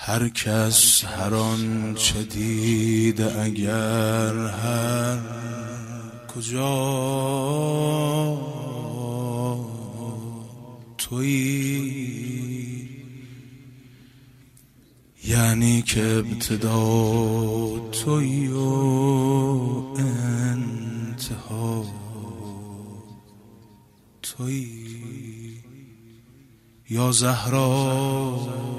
هر کس هر آنچه دیده اگر هر کجا تویی، یعنی که ابتدا تویی و انتها تویی. یا زهرا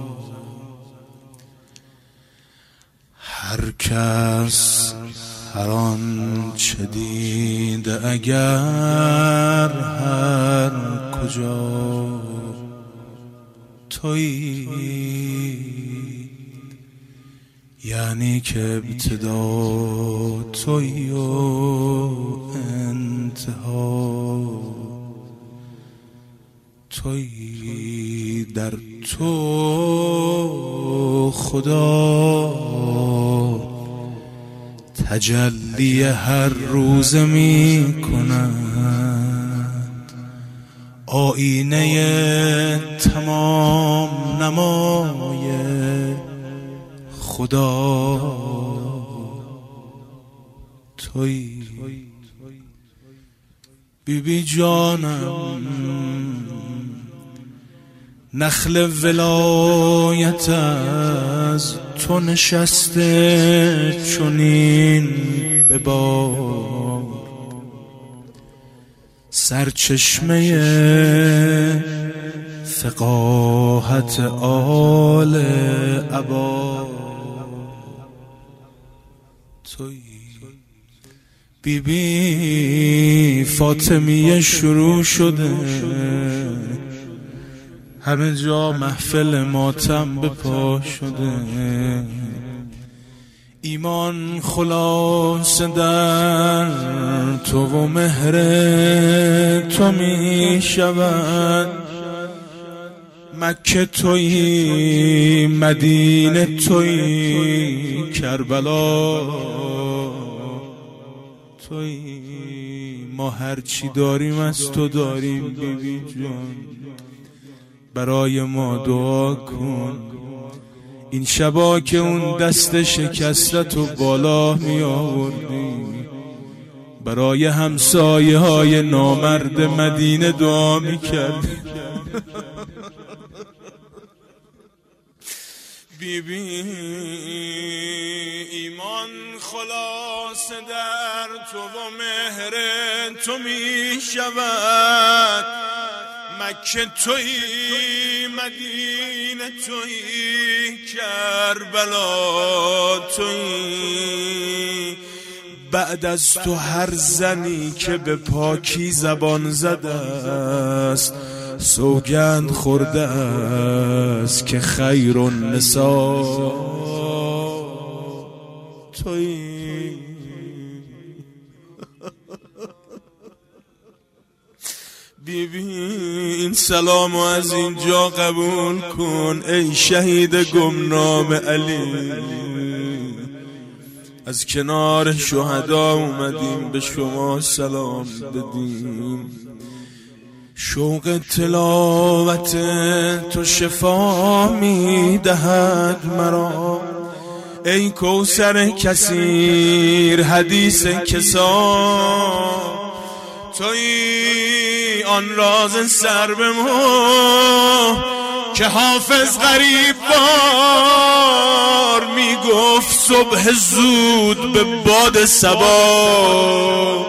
هر کس هر آنچه دیده اگر هر کجا تویی، یعنی که ابتدا تویی و انتها تویی. در تو خدا تجلی هر روز می کند، آینه تمام نمای خدا تویی. بیبی جانم نخل ولایت از تو نشسته چنین به بار، سرچشمه فقاهت آل عبا تویی. بیبی فاطمیه شروع شده، همه جا محفل ماتم به پا شده، ایمان خلاص در تو و مهر تو می شود. مکه تویی، مدینه تویی، کربلا تویی. ما هرچی داریم از تو داریم بیبی جان، برای ما دعا کن. این شبا که اون دست شکستتو بالا می آوردی، برای همسایه های نامرد مدینه دعا می کردی. بیبی ایمان خلاص در تو و مهر تو می شود. مکه تویی، مدینه تویی، کربلا تویی. بعد از تو هر زنی که به پاکی زبان زده است، سوگند خورده است که خیر النساء تویی. بیبی این سلامو از اینجا قبول کن ای شهید گمنام علی. از کنار شهدا اومدیم به شما سلام بدیم. شوق تلاوت تو شفا میدهد مرا، ای کوثر کثیر حدیث کسا تویی. آن راز سر به مو که حافظ غریب بار میگفت صبح زود به باد صبا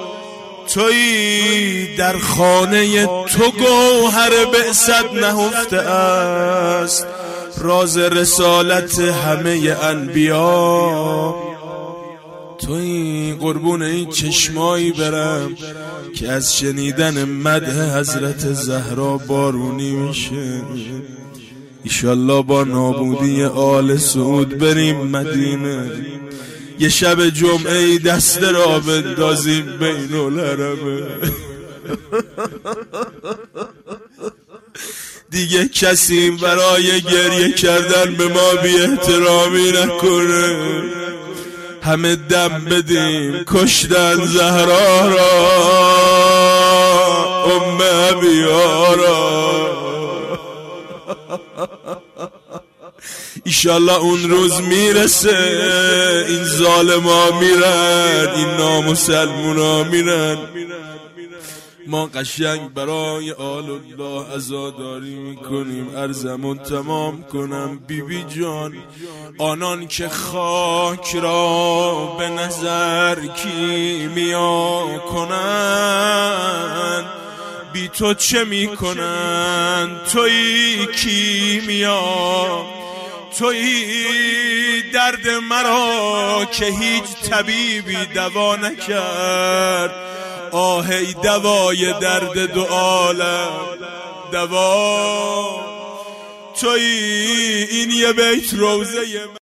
تویی. در خانه تو گوهر بعثت نهفته است، راز رسالت همه انبیا تویی. قربون این چشمایی برم که از شنیدن مدح حضرت زهرا بارونی میشه. ایشالله با نابودی آل سعود بریم مدینه، یه شب جمعه دست را بندازیم بین الحرمه. دیگه کسی برای گریه کردن به ما بی احترامی نکنه. همه دم بدیم کشتن زهرا را، ام ابیارا. ایشالله اون روز میرسه، این ظالما میرن، این نامسلمونا میرن. ما قشنگ برای آل الله عزاداری میکنیم. عرضمون تمام کنم بیبی جان، آنان که خاک را به نظر کیمیا کنند، بی تو چه میکنند؟ تویی کیمیا، تویی درد مرا که هیچ طبیبی دوا نکرد. آهی دوای درد دو عالم، دوا تویی. این یه بیت روزه